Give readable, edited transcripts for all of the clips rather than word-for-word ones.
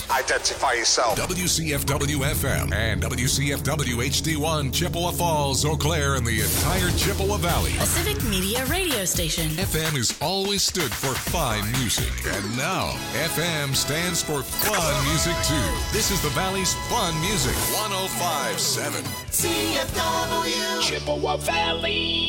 Identify yourself. WCFW-FM and WCFW-HD1, Chippewa Falls, Eau Claire, and the entire Chippewa Valley. A civic media radio station. FM has always stood for fine music, and now FM stands for fun music too. This is the Valley's fun music. 105.7 CFW Chippewa Valley.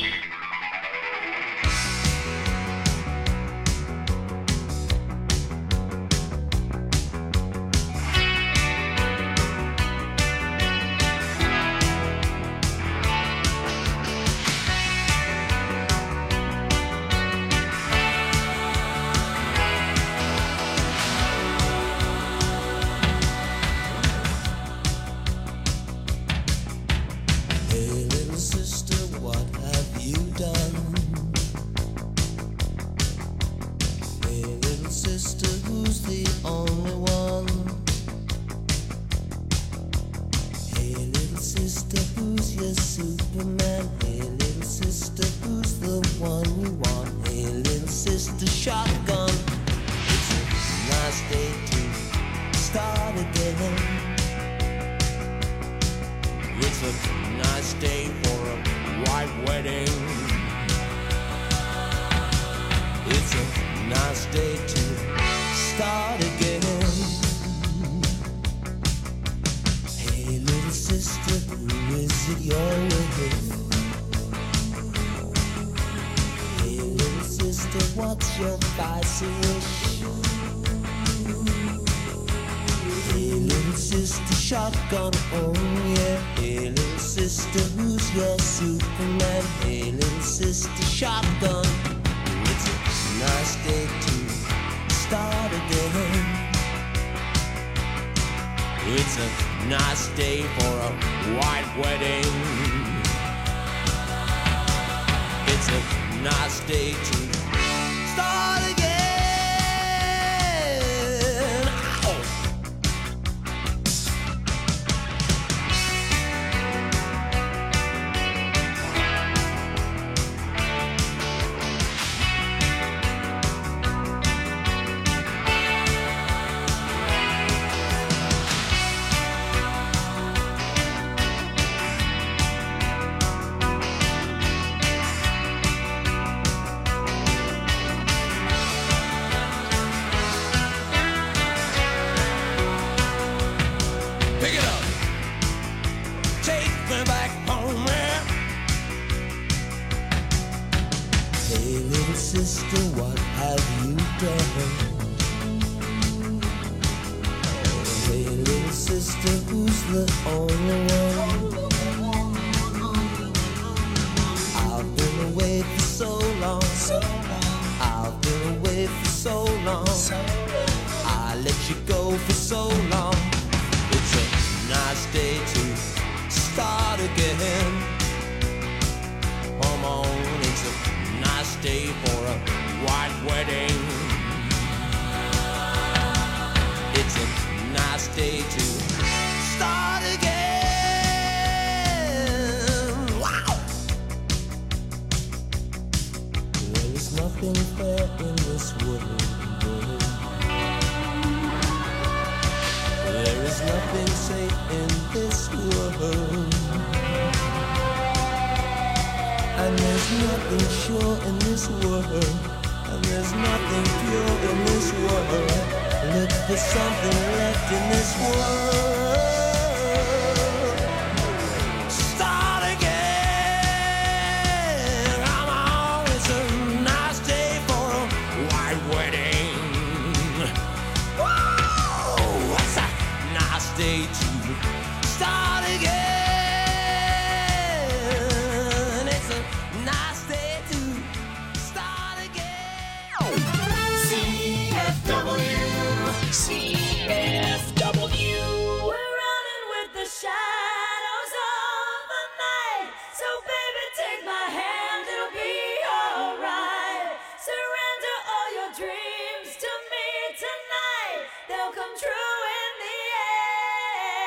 Dreams to me tonight, they'll come true in the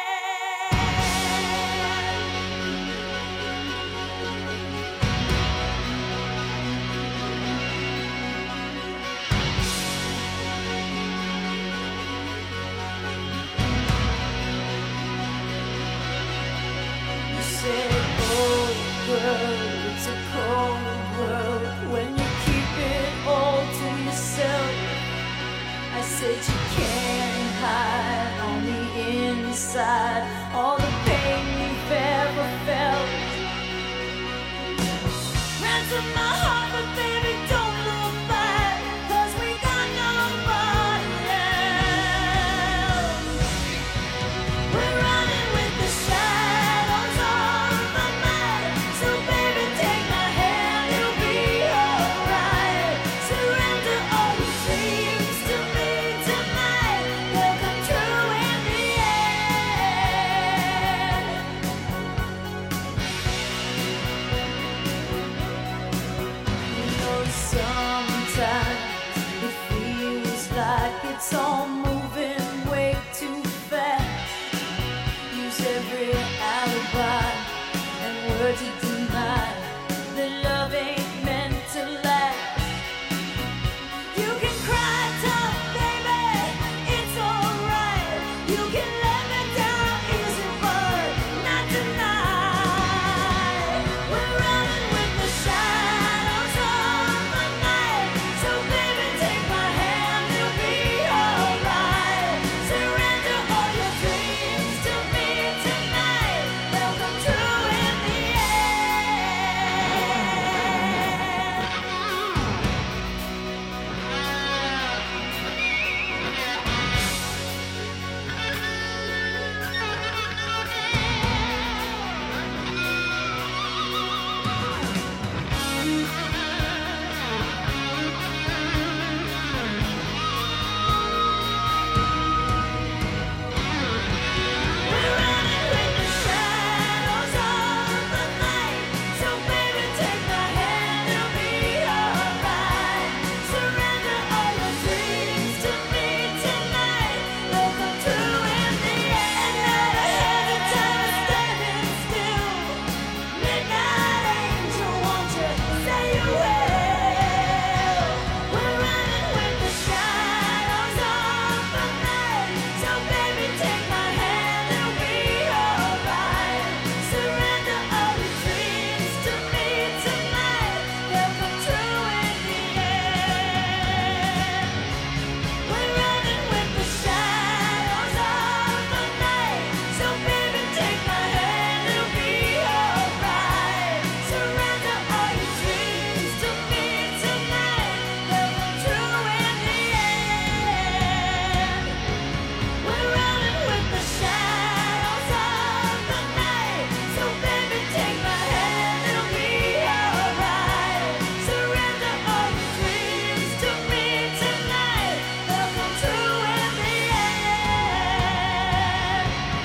world, it's a cold world when you keep it all to yourself. I said you can't hide on the inside all the pain you've ever felt. Ransom my heart, but baby don't look back, 'cause we got nobody else. We're running with the shadows of the night, so baby take my hand, you'll be alright. Surrender all your dreams to me tonight, they'll come true in the end. You know sometimes it feels like it's all moving way too fast. Use every alibi and word to deny that love ain't meant to last. You can cry tough, baby, it's alright. You can let me down easy, but not tonight. We're running with the shadows of the night, so baby take my hand, you'll be alright. Surrender all your dreams to me tonight, they'll come true in the We're running with the shadows of the night, so baby take my hand, you'll be alright. Surrender all your dreams to me tonight, they'll come true in the end. Not ahead of time, standing still. Midnight angel, won't you say you will? We're running with the shadows of the night, so baby take my hand, you'll be alright. Surrender all your dreams to me tonight, they'll come true in the end. We're running with the shadows of the night, so baby take my hand, you'll be alright. Surrender all your dreams to me tonight, they'll come true in the end. We're running with the shadows of the night, so baby take my hand, you'll be alright. Surrender all your dreams to me tonight, they'll come true in the end.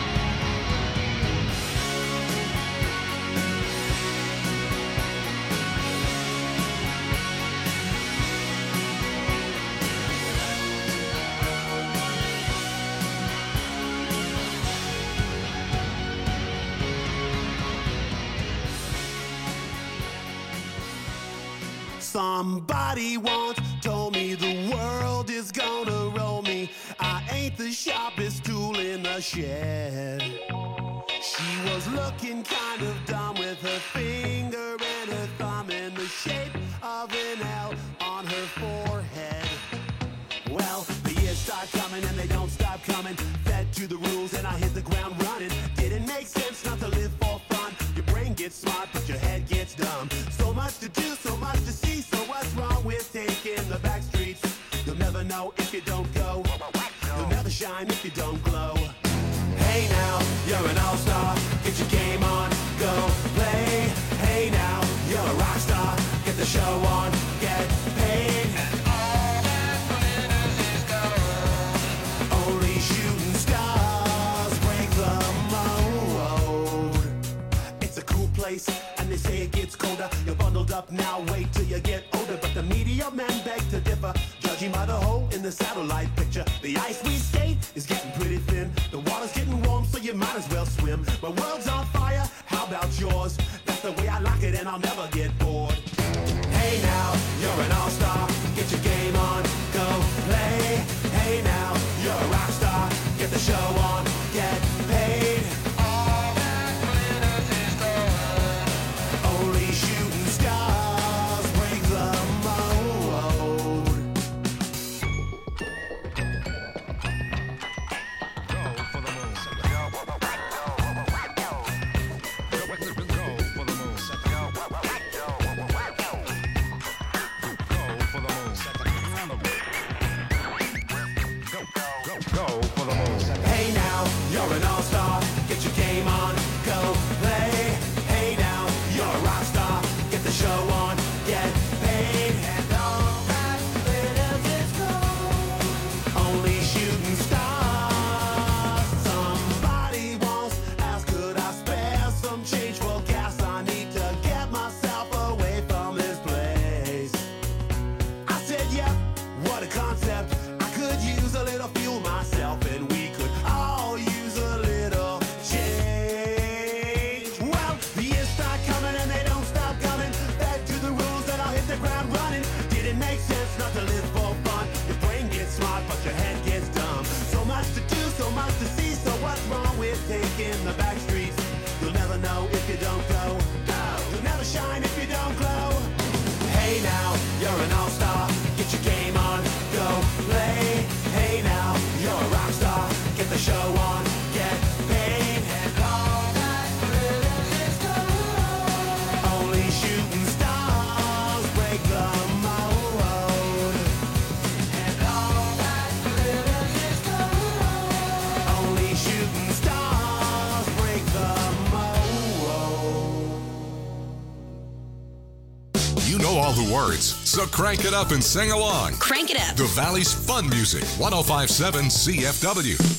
Somebody once told me the world is gonna roll me. I ain't the sharpest tool in the shed. She was looking kind of dumb with her finger and her thumb in the shape of an L on her forehead. Well, the years start coming and they don't stop coming. Fed to the rules and I hit the ground running. Didn't make sense not to live for fun. Your brain gets smart but your head gets dumb. So much to do, so much to see. So what's wrong with taking the back streets? You'll never know if you don't go. You'll never shine if you don't glow. Hey now, you're an all-star. Get your game on, go play. Hey now, you're a rock star. Get the show on, get paid. Only shooting stars break the mold. It's a cool place, and they say it gets colder. You're bundled up now, wait till you get older. But the media men beg to differ, judging by the hole in the satellite picture. The ice we skate is getting pretty thin. The water's getting warm, so you might as well swim. My world's on fire, how about yours? That's the way I like it, and I'll never get bored. Hey now, you're an all-star. Get your game on, go play. Hey now, you're a rock star. Get the show on, get paid. All that glitters is gold. you're an all-star. Get your game on, go play. Hey now, you're a rock star. Get the show on, get paid. And all that glitters is gold. Only shooting stars. Somebody once asked, could I spare some change for gas? I need to get myself away from this place. I said, yep, what a concept. I could use a little fuel myself, and we could all use a little change. Well, the years start coming and they don't stop coming. Back to the rules that I'll hit the ground running. Did it make sense not to live for fun? Your brain gets smart, but your head gets dumb. So much to do, so much to see. So what's wrong with taking the back streets? You'll never know if you don't go. You'll never shine if you don't glow. Hey now, you're an all-star. Get your game on, go play. Hey now, you're a rock star. Get the show on, get paid. And all that glitters is gold. Only shooting stars break the mold. And all that glitters is gold. Only shooting stars break the mold. You know all the words, so crank it up and sing along. Crank it up. The Valley's Fun Music, 105.7 CFW.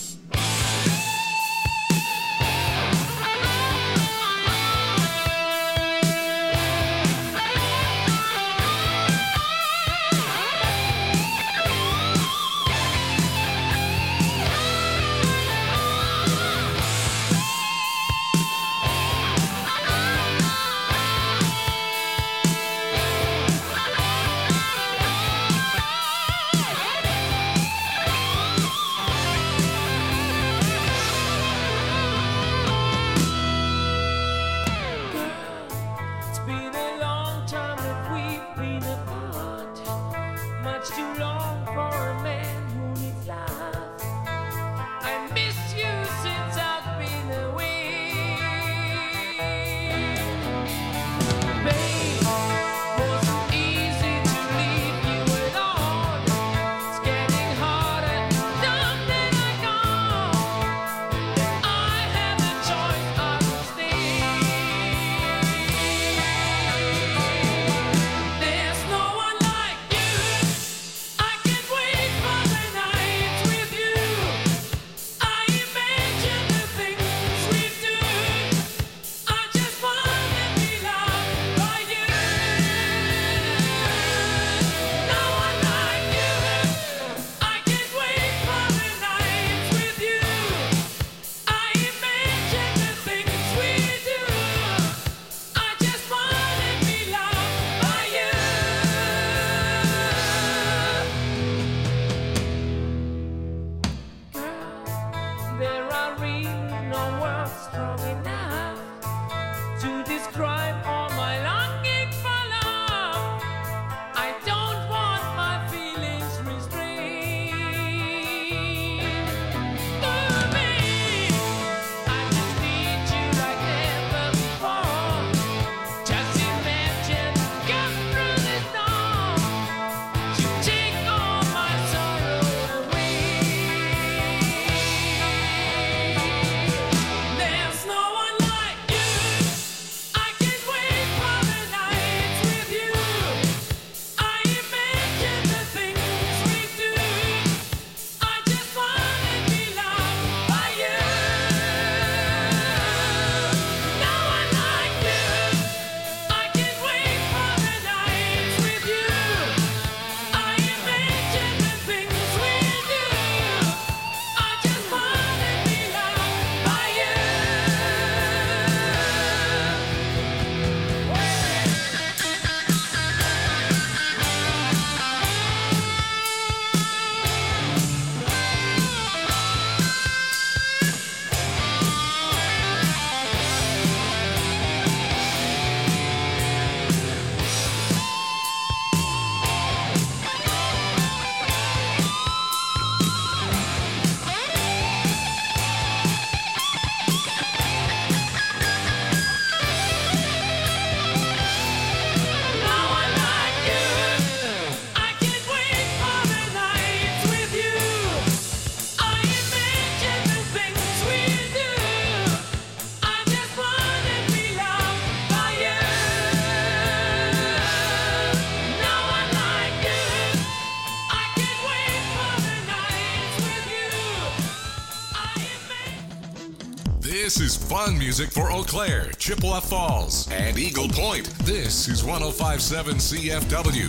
It's been a long time that we've been apart. Much too long for a man who needs love. I miss you since I've been away. Babe, wasn't easy to leave you alone. It's getting harder, dumb that I go. I have the choice, I will stay. There's no one like you. I can't wait for the This is fun music for Eau Claire, Chippewa Falls, and Eagle Point. This is 105.7 CFW.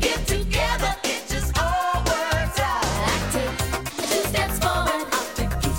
Take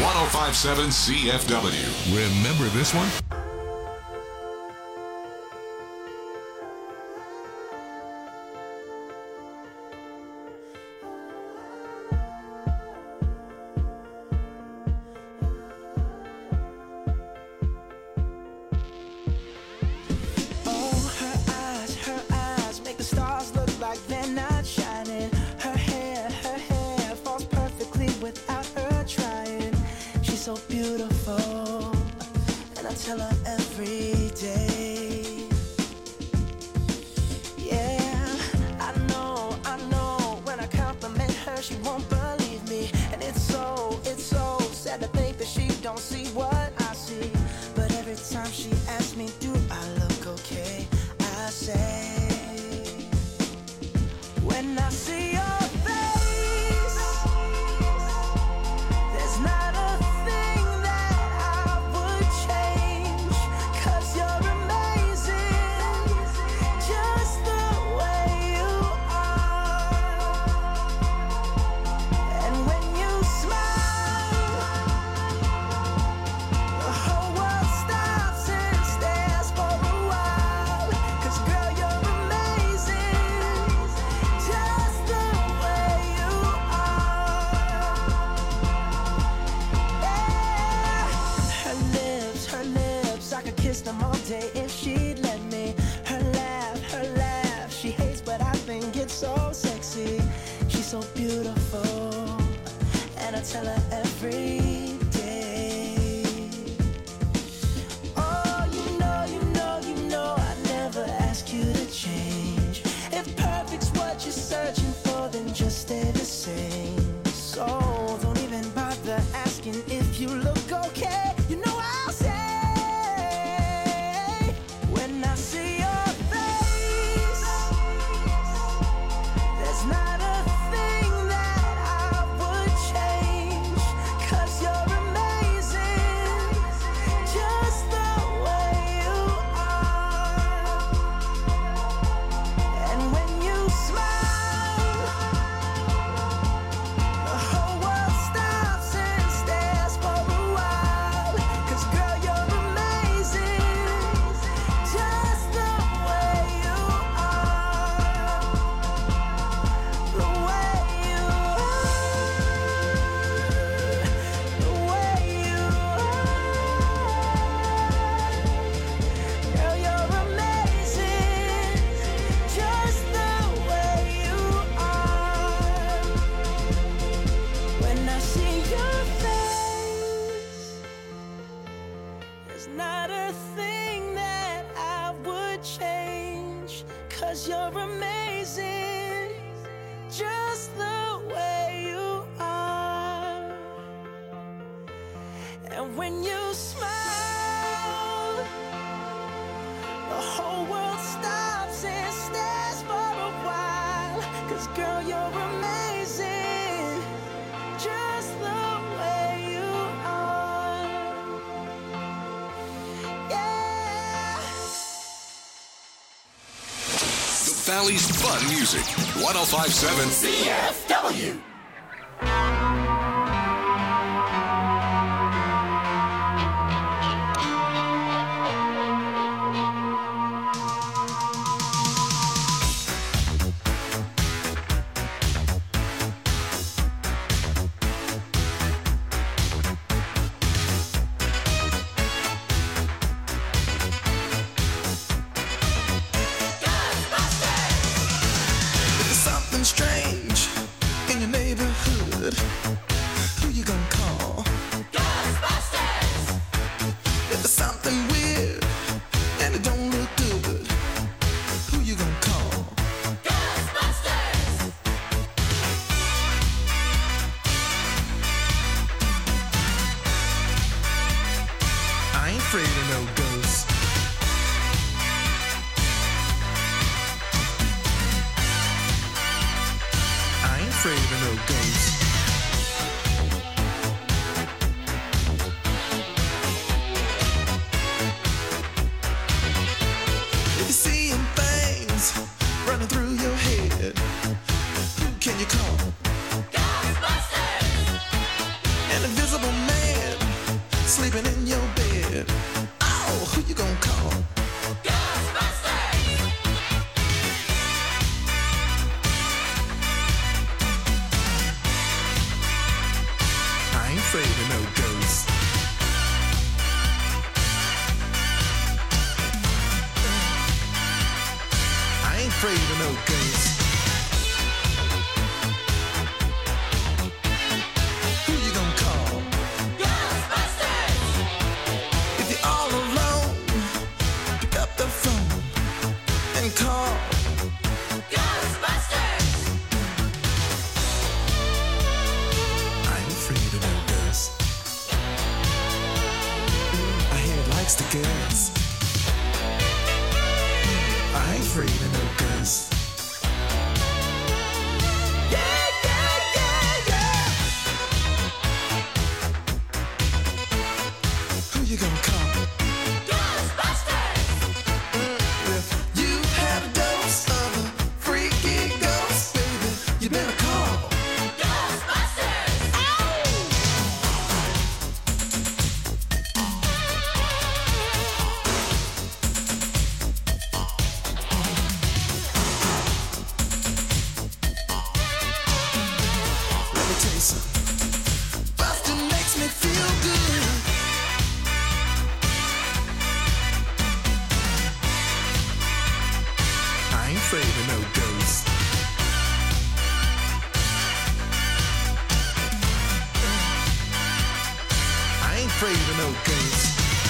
1057 CFW. Remember this one? Valley's Fun Music, 1057 CFW. Strange in your neighborhood. Who you gonna call? Ghostbusters! If there's something weird and it don't look good, who you gonna call? Ghostbusters! I ain't afraid of no ghosts. Afraid of no ghosts. If you're seeing things running through your head, who can you call? Ghostbusters! An invisible man sleeping in your bed. Oh, who you gonna call? I ain't afraid of no ghosts. I ain't afraid of no ghosts. Who you gonna call? Ghostbusters! If you're all alone, pick up the phone and call Ghostbusters! I ain't afraid of no ghosts. My head likes the girls. I ain't afraid of no ghosts. Yeah, yeah, yeah, yeah. Who you gonna call? Ghostbusters! If you've had a dose of a freaky ghost, baby, you better call Ghostbusters! Let me tell you something. Bustin' makes me feel good. I ain't afraid of no ghosts. I ain't afraid of no ghosts.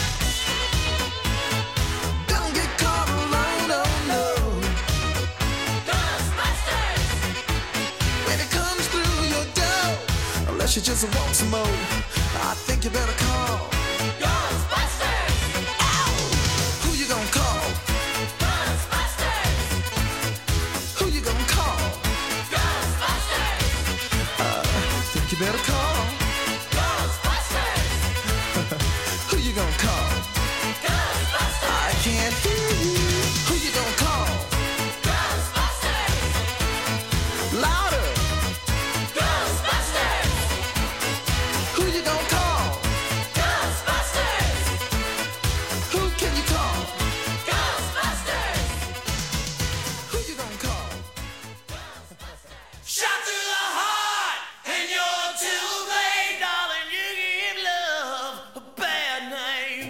Don't get caught alone, oh no. Ghostbusters! When it comes through your door, unless you just want some more, I think you better call Ghostbusters! Ow! Who you gonna call? Ghostbusters! Who you gonna call? Ghostbusters! Think you better call Ghostbusters! Who you gonna call? Ghostbusters! I can't hear you. Who you gonna call? Ghostbusters! Louder! Ghostbusters! Who you gonna call? Ghostbusters! Who can you call? Ghostbusters! Who you gonna call? Shot through the heart, and you're too late, darling. You give love a bad name.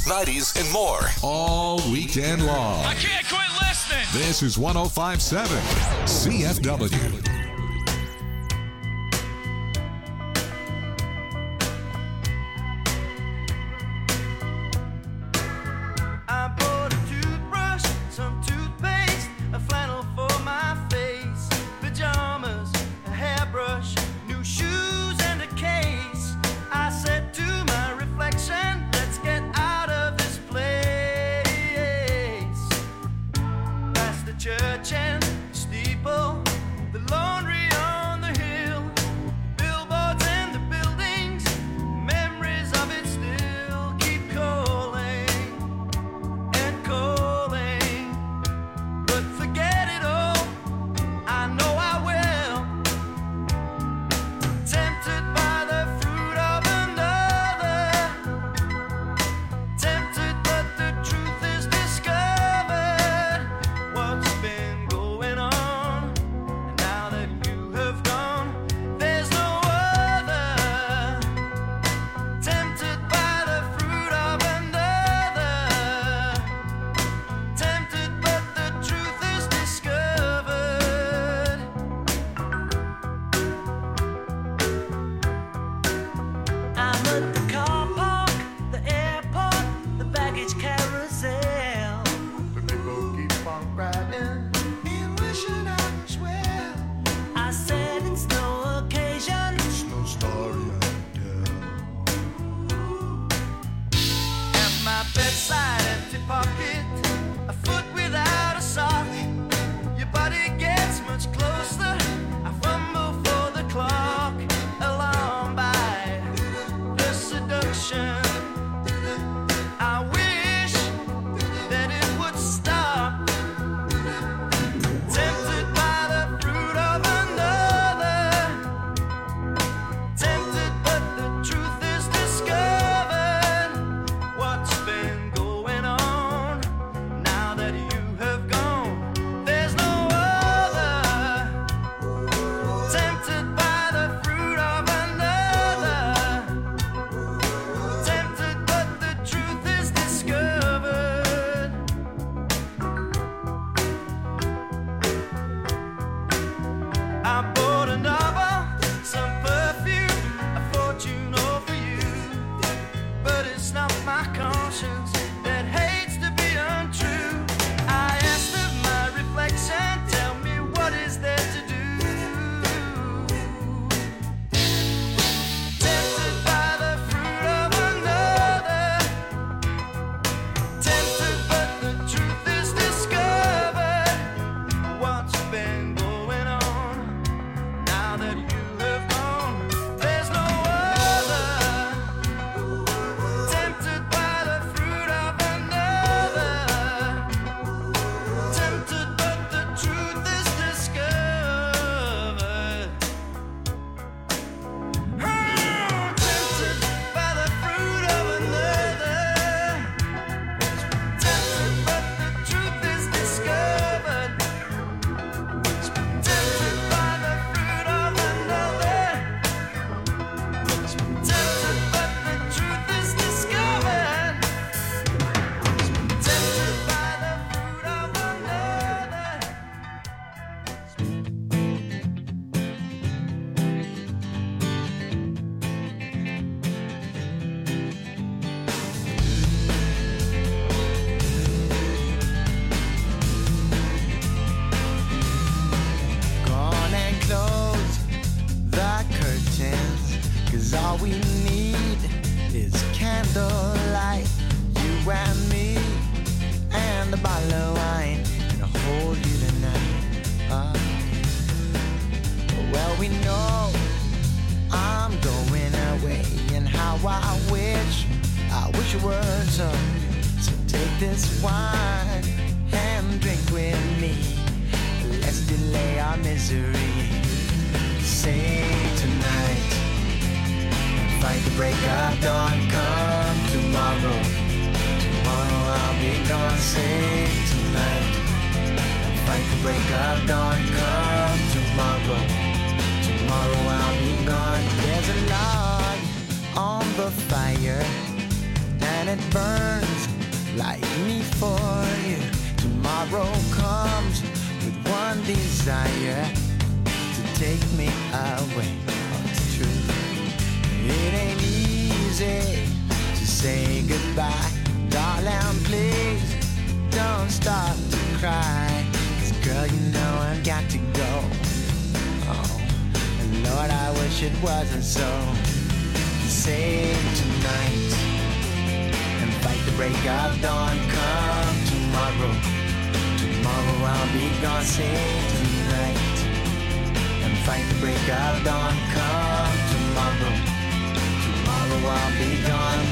90s, and more. All weekend long. I can't quit listening. This is 105.7 CFW. I bought a toothbrush, some toothpaste, a flannel for my face, pajamas, a hairbrush, new shoes and a case. I said to my reflection, let's get out of this place. Past the church and the steeple, the laundry on the hill, billboards and the buildings, memories of it still keep calling and calling, but forget it all, I know I will. Tempted by the fruit of another, tempted but the truth is discovered. What's been going on, and now that you have gone, there's no other. Tempted by the fruit of another, tempted but the truth is discovered. I'm at the car park, the airport, the baggage carousel. But people keep on riding and wishing I was well. I said it's no occasion, it's no story I can tell. At my bedside, empty pocket, a foot without a sock. Your body gets much closer. I fumble for the clock, alarmed by the seduction. I wish that it would stop. Tempted by the fruit of another, tempted but the truth is discovered. What's been going on, now that you have gone, there's no other. Tempted by the fruit of another, tempted but the truth is discovered. I bought a novel, some perfume, a fortune all for you. But it's not my conscience that hates to be untrue. I asked of my reflection, tell me what is there to do. Tempted by the fruit of another, tempted but the truth is discovered. What's been going on, now that you have gone, there's no other. Tempted by the fruit of another, tempted but the truth is discovered. Tempted by the fruit of another, tempted but the truth is discovered. Tempted by the fruit of another, tempted but the truth is discovered. Tempted by the fruit of another. Go on and close the curtains, 'cause all we need is candlelight. You and me, and a bottle of wine, and I'll hold you tonight. Well, we know I'm going away, and how I wish you were so. So take this wine and drink with me. Let's delay our misery. Say tonight, fight the break of dawn. Come tomorrow, tomorrow I'll be gone. Say tonight, fight the break of dawn. Come tomorrow, tomorrow I'll be gone. There's a log on the fire, and and it burns like me for you. Tomorrow comes with one desire to take me away. Oh, it's true. It ain't easy to say goodbye. Darling, please don't stop to cry. 'Cause girl, you know I've got to go. Oh, and Lord, I wish it wasn't so. Save tonight and fight the break of dawn. Come tomorrow, tomorrow I'll be gone. Save tonight and fight the break of dawn. Come tomorrow, tomorrow I'll be gone.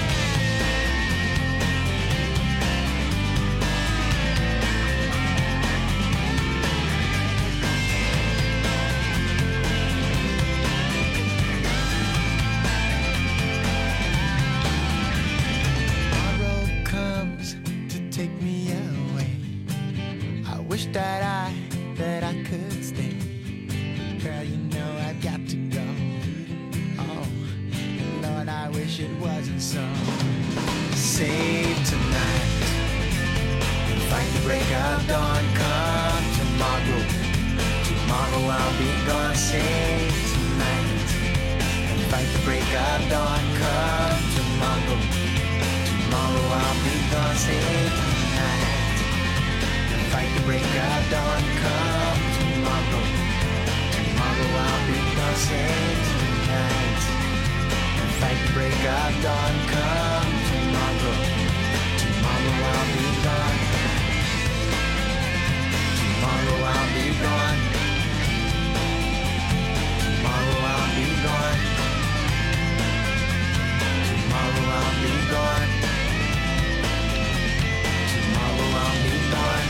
That I could stay. Girl, you know I've got to go. Oh, Lord, I wish it wasn't so. Save tonight and fight the break of dawn. Come tomorrow, tomorrow I'll be gone. Save tonight and fight the break of dawn. Come tomorrow, tomorrow I'll be gone. Save tonight. Fight the break of dawn, come tomorrow. Tomorrow I'll be gone, save tonight. Fight the break of dawn, come tomorrow. Tomorrow I'll be gone. Tomorrow I'll be gone. Tomorrow I'll be gone. Tomorrow I'll be gone. Tomorrow I'll be gone.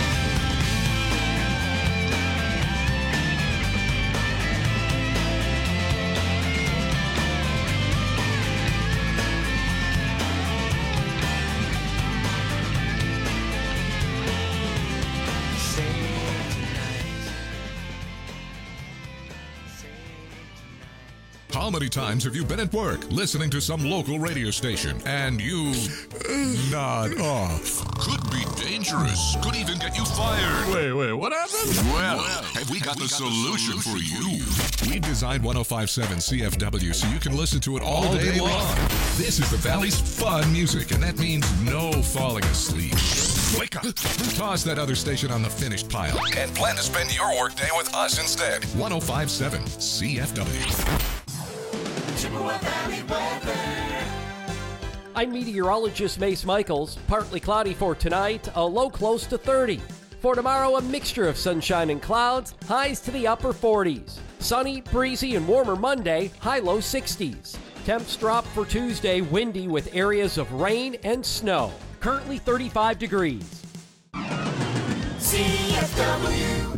How many times have you been at work listening to some local radio station and you nod off? Could be dangerous. Could even get you fired. Wait, what happened? Well, have we got the solution for you? We designed 105.7 CFW so you can listen to it all day long. This is the Valley's fun music, and that means no falling asleep. Wake up. Toss that other station on the finished pile and plan to spend your workday with us instead. 105.7 CFW. I'm meteorologist Mace Michaels. Partly cloudy for tonight, a low close to 30. For tomorrow, a mixture of sunshine and clouds, highs to the upper 40s. Sunny, breezy, and warmer Monday, high low 60s. Temps drop for Tuesday, windy with areas of rain and snow. Currently 35 degrees. CFW.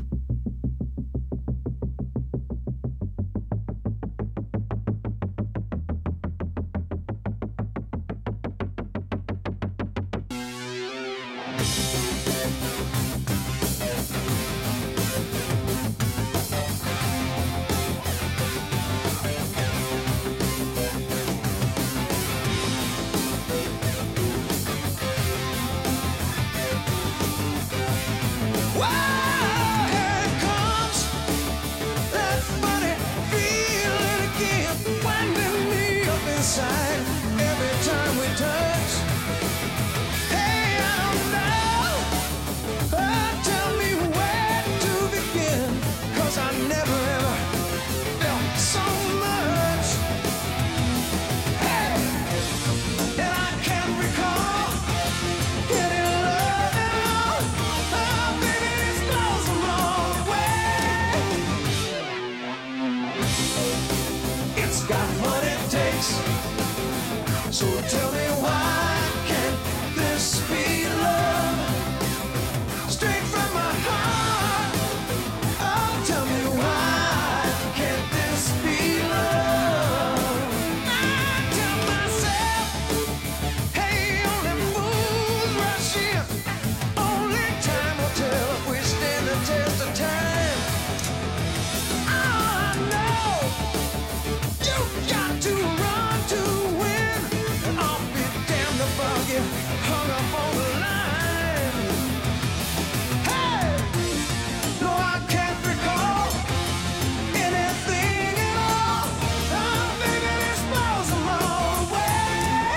So tell me, why can't this be love? Straight from my heart. Oh, tell me, why can't this be love? I tell myself, hey, only fools rush in. Only time will tell if we stand the test of time. Oh, I know you got to run to win. And I'll be damned if I you hung up on the line. Hey, no, I can't recall anything at all. I'm thinking it smells them all away.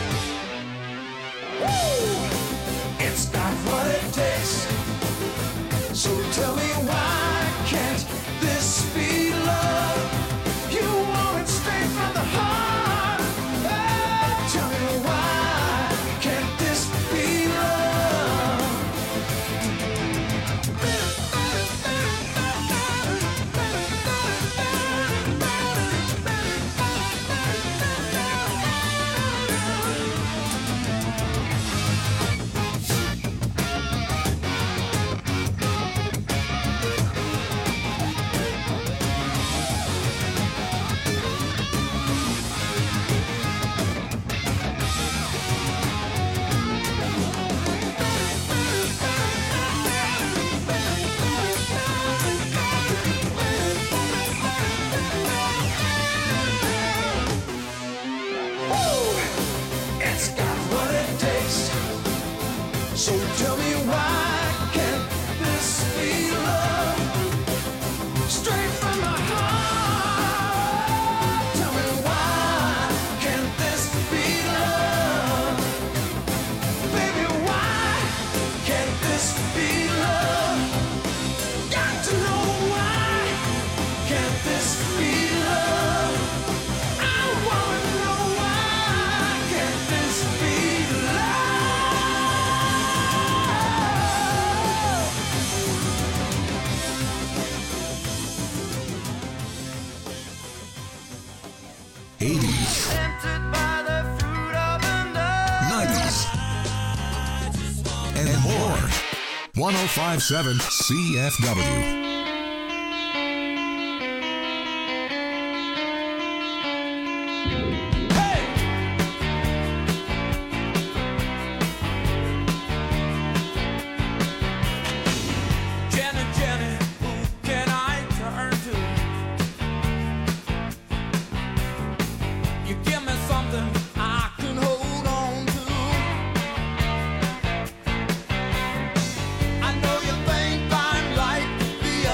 Woo! It's got what it takes. So tell me why can't this be love? You want it straight from the heart. Oh, tell me why can't this be love? It's got what it takes. So tell me why can't this be love? Straight from my heart. Tell me why can't this be love? Baby, why can't this be love? Got to know why can't this be love? I wanna know why can't this be love? 80s, Tempted by the fruit of the nose. 90s, and more. 1057 CFW. Jenny, Jenny, who can I turn to? You give me something I can hold on to. I know you think I'm like the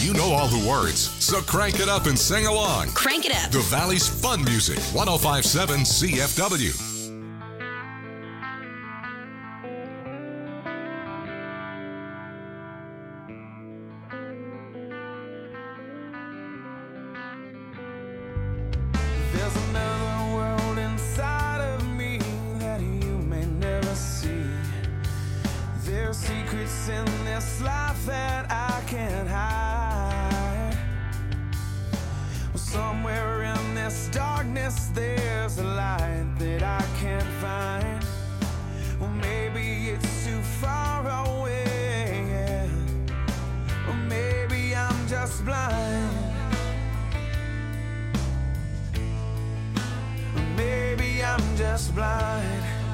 You know all the words, so crank it up and sing along. Crank it up. The Valley's Fun Music, 105.7 CFW. There's another world inside of me that you may never see. There's secrets in this life that I can't hide. Well, somewhere in this darkness there's a light that I can't find. Well, maybe it's too far away, yeah. Or maybe I'm just blind. Maybe I'm just blind.